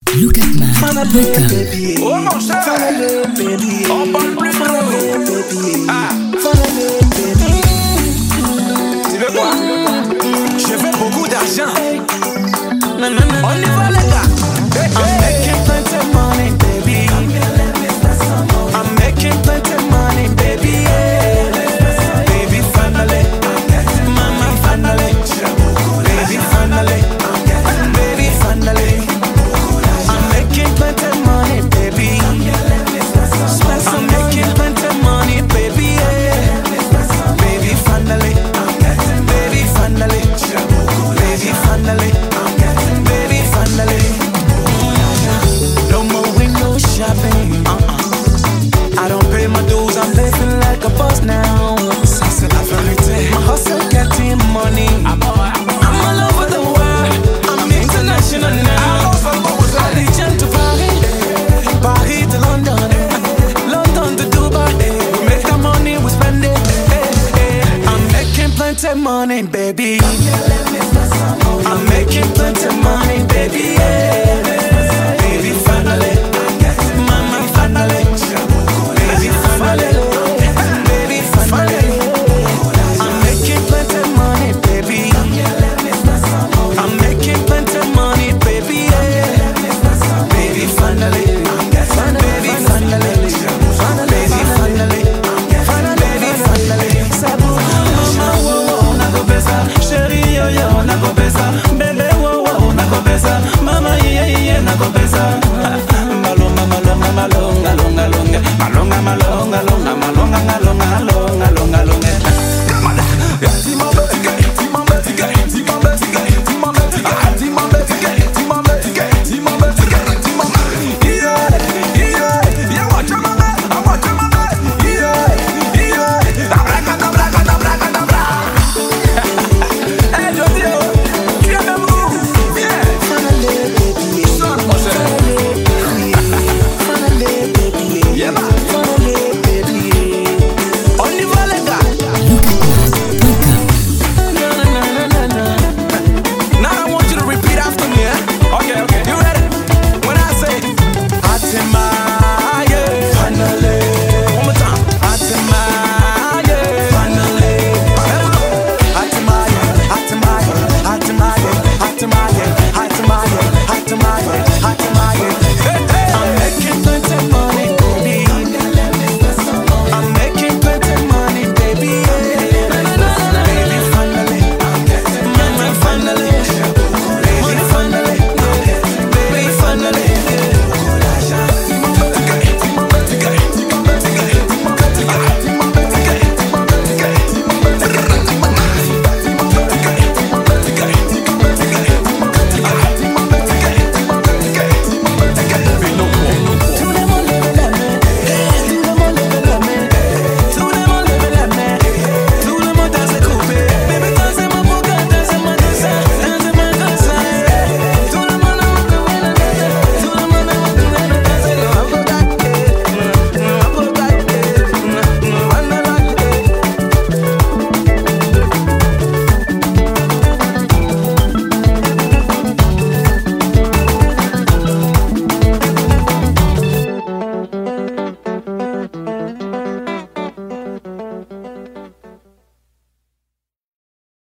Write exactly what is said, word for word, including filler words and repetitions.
Lookatman point com. Oh mon cher, on parle plus gros. Ah, tu veux quoi? Je veux beaucoup d'argent. On y va les gars. I'm making plenty of money, baby. I'm making plenty of money, baby. Yeah. Baby, finally. Mama, finally. Baby, finally. Baby, finally. I'm making plenty of money, baby. I'm making plenty of money, baby. Yeah. Baby, finally. Baby, finally. Baby, finally. Baby, finally. No more window shopping. Uh-uh. I don't pay my dues, I'm living like a boss now. Ça c'est la vérité. My hustle getting money. I'm all over the world. I'm international now. Allegiant to Paris, Paris to London, London to Dubai. We make the money, we spend it. I'm making plenty of money, baby.